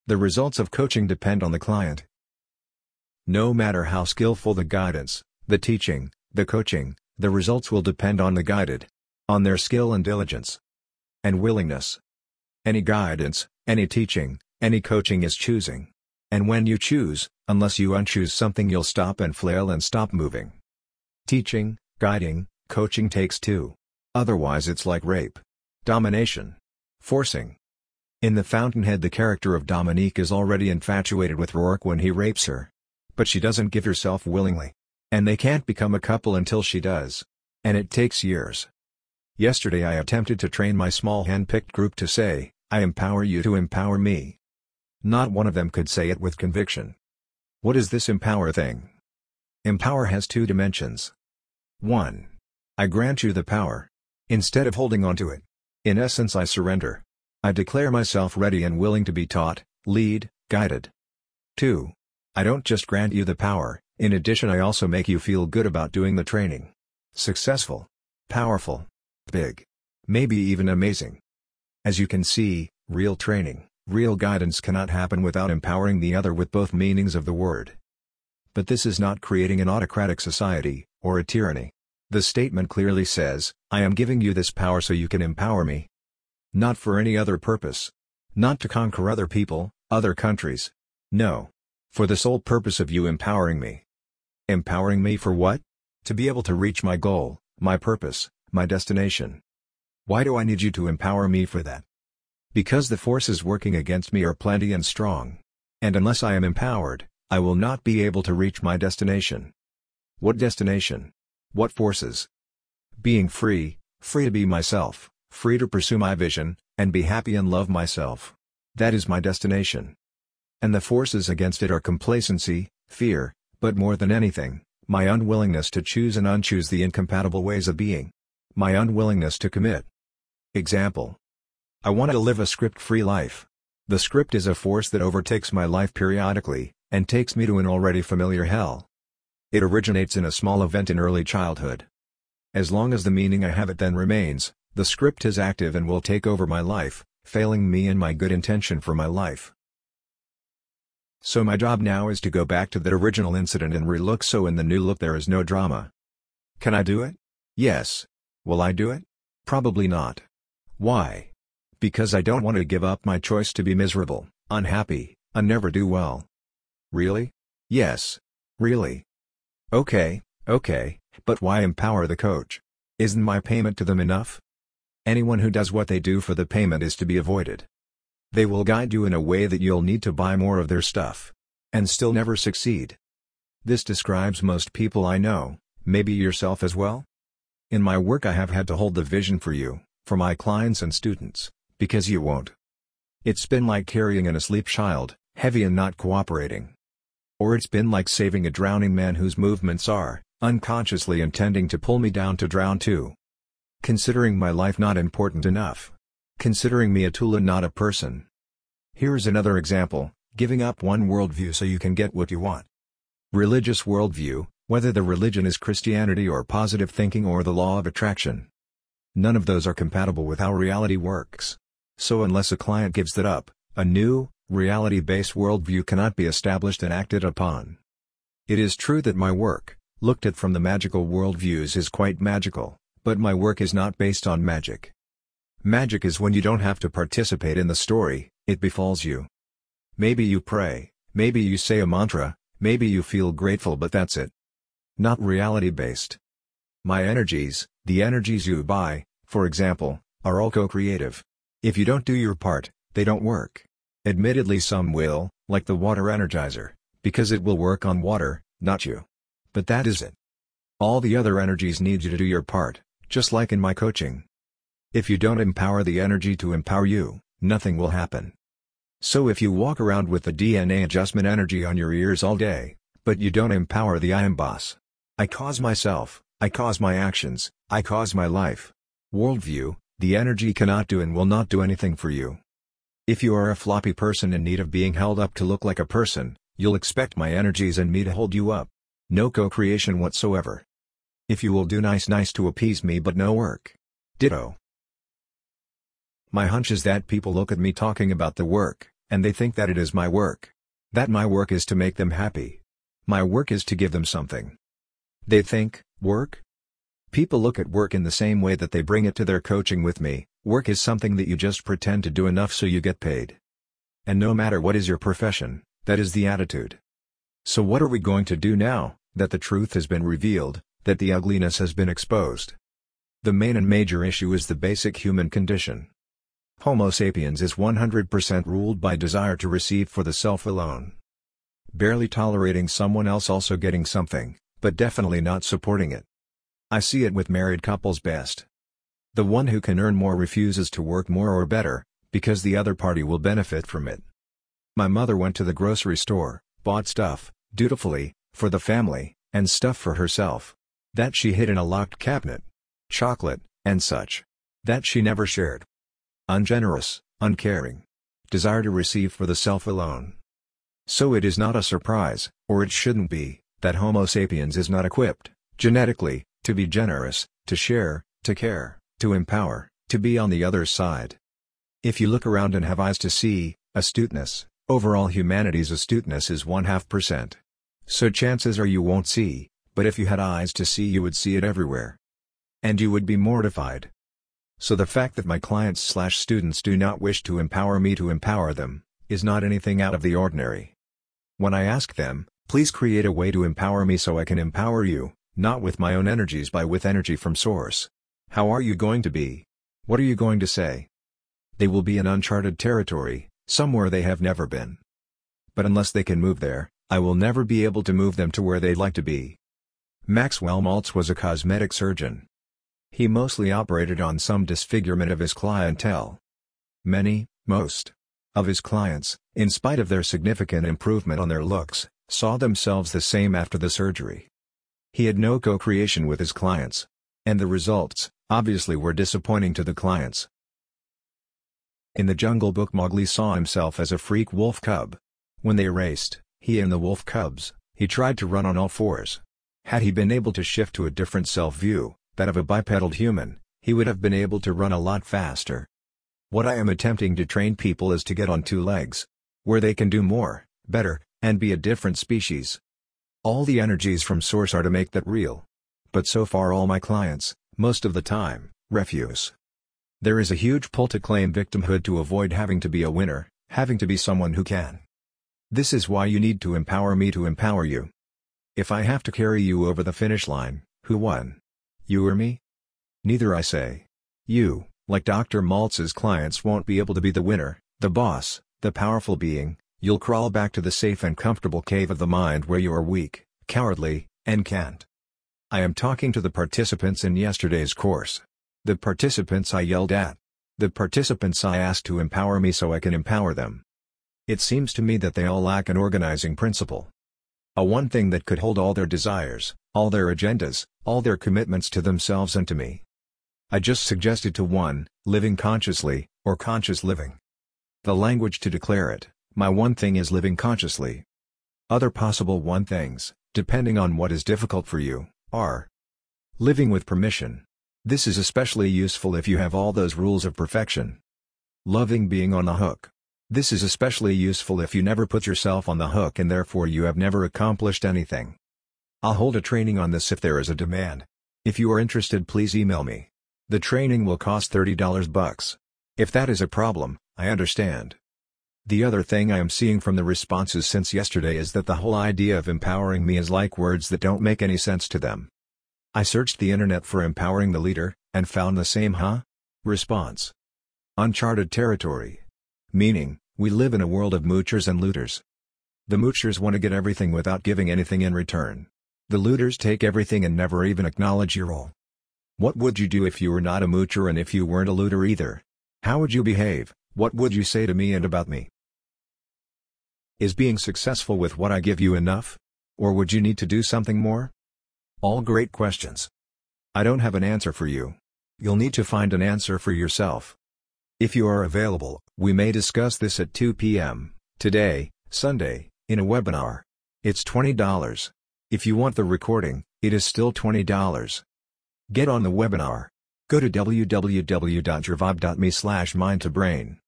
The results of coaching depend on the client. No matter how skillful the guidance, the teaching, the coaching, the results will depend on the guided. On their skill and diligence. And willingness. Any guidance, any teaching, any coaching is choosing. And when you choose, unless you unchoose something, you'll stop and flail and stop moving. Teaching, guiding, coaching takes two. Otherwise it's like rape. Domination. Forcing. In The Fountainhead, the character of Dominique is already infatuated with Rourke when he rapes her. But she doesn't give herself willingly. And they can't become a couple until she does. And it takes years. Yesterday I attempted to train my small hand-picked group to say, "I empower you to empower me." Not one of them could say it with conviction. What is this empower thing? Empower has two dimensions. 1. I grant you the power. Instead of holding on to it. In essence, I surrender. I declare myself ready and willing to be taught, lead, guided. 2. I don't just grant you the power, in addition I also make you feel good about doing the training. Successful. Powerful. Big. Maybe even amazing. As you can see, real training, real guidance cannot happen without empowering the other with both meanings of the word. But this is not creating an autocratic society, or a tyranny. The statement clearly says, I am giving you this power so you can empower me. Not for any other purpose. Not to conquer other people, other countries. No. For the sole purpose of you empowering me. Empowering me for what? To be able to reach my goal, my purpose, my destination. Why do I need you to empower me for that? Because the forces working against me are plenty and strong. And unless I am empowered, I will not be able to reach my destination. What destination? What forces? Being free, free to be myself, free to pursue my vision, and be happy and love myself. That is my destination. And the forces against it are complacency, fear, but more than anything, my unwillingness to choose and unchoose the incompatible ways of being. My unwillingness to commit. Example. I want to live a script-free life. The script is a force that overtakes my life periodically, and takes me to an already familiar hell. It originates in a small event in early childhood. As long as the meaning I have it then remains, the script is active and will take over my life, failing me in my good intention for my life. So my job now is to go back to that original incident and relook so in the new look there is no drama. Can I do it? Yes. Will I do it? Probably not. Why? Because I don't want to give up my choice to be miserable, unhappy, and never do well. Really? Yes. Really? Okay, but why empower the coach? Isn't my payment to them enough? Anyone who does what they do for the payment is to be avoided. They will guide you in a way that you'll need to buy more of their stuff. And still never succeed. This describes most people I know, maybe yourself as well? In my work I have had to hold the vision for you, for my clients and students, because you won't. It's been like carrying an asleep child, heavy and not cooperating. Or it's been like saving a drowning man whose movements are, unconsciously intending to pull me down to drown too. Considering my life not important enough. Considering me a tool and not a person. Here's another example, giving up one worldview so you can get what you want. Religious worldview, whether the religion is Christianity or positive thinking or the law of attraction. None of those are compatible with how reality works. So unless a client gives that up, a new, reality-based worldview cannot be established and acted upon. It is true that my work, looked at from the magical worldviews, is quite magical, but my work is not based on magic. Magic is when you don't have to participate in the story, it befalls you. Maybe you pray, maybe you say a mantra, maybe you feel grateful, but that's it. Not reality-based. My energies, the energies you buy, for example, are all co-creative. If you don't do your part, they don't work. Admittedly some will, like the water energizer, because it will work on water, not you. But that is it. All the other energies need you to do your part, just like in my coaching. If you don't empower the energy to empower you, nothing will happen. So if you walk around with the DNA adjustment energy on your ears all day, but you don't empower the I am boss. I cause myself, I cause my actions, I cause my life. Worldview, the energy cannot do and will not do anything for you. If you are a floppy person in need of being held up to look like a person, you'll expect my energies and me to hold you up. No co-creation whatsoever. If you will do nice to appease me but no work. Ditto. My hunch is that people look at me talking about the work, and they think that it is my work. That my work is to make them happy. My work is to give them something. They think, work? People look at work in the same way that they bring it to their coaching with me. Work is something that you just pretend to do enough so you get paid. And no matter what is your profession, that is the attitude. So what are we going to do now, that the truth has been revealed, that the ugliness has been exposed? The main and major issue is the basic human condition. Homo sapiens is 100% ruled by desire to receive for the self alone. Barely tolerating someone else also getting something, but definitely not supporting it. I see it with married couples best. The one who can earn more refuses to work more or better, because the other party will benefit from it. My mother went to the grocery store, bought stuff, dutifully, for the family, and stuff for herself. That she hid in a locked cabinet. Chocolate, and such. That she never shared. Ungenerous, uncaring. Desire to receive for the self alone. So it is not a surprise, or it shouldn't be, that Homo sapiens is not equipped, genetically, to be generous, to share, to care, to empower, to be on the other side. If you look around and have eyes to see, astuteness, overall humanity's astuteness is 0.5%. So chances are you won't see, but if you had eyes to see you would see it everywhere. And you would be mortified. So the fact that my clients/students do not wish to empower me to empower them, is not anything out of the ordinary. When I ask them, please create a way to empower me so I can empower you, not with my own energies but with energy from source. How are you going to be? What are you going to say? They will be in uncharted territory, somewhere they have never been. But unless they can move there, I will never be able to move them to where they'd like to be. Maxwell Maltz was a cosmetic surgeon. He mostly operated on some disfigurement of his clientele. Most of his clients, in spite of their significant improvement on their looks, saw themselves the same after the surgery. He had no co-creation with his clients. And the results, obviously, were disappointing to the clients. In the Jungle Book, Mowgli saw himself as a freak wolf cub. When they raced, he and the wolf cubs, he tried to run on all fours. Had he been able to shift to a different self-view, that of a bipedal human, he would have been able to run a lot faster. What I am attempting to train people is to get on two legs. Where they can do more, better, and be a different species. All the energies from source are to make that real. But so far all my clients, most of the time, refuse. There is a huge pull to claim victimhood to avoid having to be a winner, having to be someone who can. This is why you need to empower me to empower you. If I have to carry you over the finish line, who won? You or me? Neither, I say. You, like Dr. Maltz's clients, won't be able to be the winner, the boss, the powerful being. You'll crawl back to the safe and comfortable cave of the mind where you are weak, cowardly, and can't. I am talking to the participants in yesterday's course. The participants I yelled at. The participants I asked to empower me so I can empower them. It seems to me that they all lack an organizing principle. A one thing that could hold all their desires, all their agendas, all their commitments to themselves and to me. I just suggested to one, living consciously, or conscious living. The language to declare it, my one thing is living consciously. Other possible one things, depending on what is difficult for you, are living with permission. This is especially useful if you have all those rules of perfection. Loving being on the hook. This is especially useful if you never put yourself on the hook and therefore you have never accomplished anything. I'll hold a training on this if there is a demand. If you are interested, please email me. The training will cost $30 . If that is a problem, I understand. The other thing I am seeing from the responses since yesterday is that the whole idea of empowering me is like words that don't make any sense to them. I searched the internet for empowering the leader, and found the same response. Uncharted territory. Meaning, we live in a world of moochers and looters. The moochers want to get everything without giving anything in return. The looters take everything and never even acknowledge your role. What would you do if you were not a moocher and if you weren't a looter either? How would you behave? What would you say to me and about me? Is being successful with what I give you enough? Or would you need to do something more? All great questions. I don't have an answer for you. You'll need to find an answer for yourself. If you are available, we may discuss this at 2 p.m. today, Sunday, in a webinar. It's $20. If you want the recording, it is still $20. Get on the webinar. Go to www.yourvibe.me/mind2brain.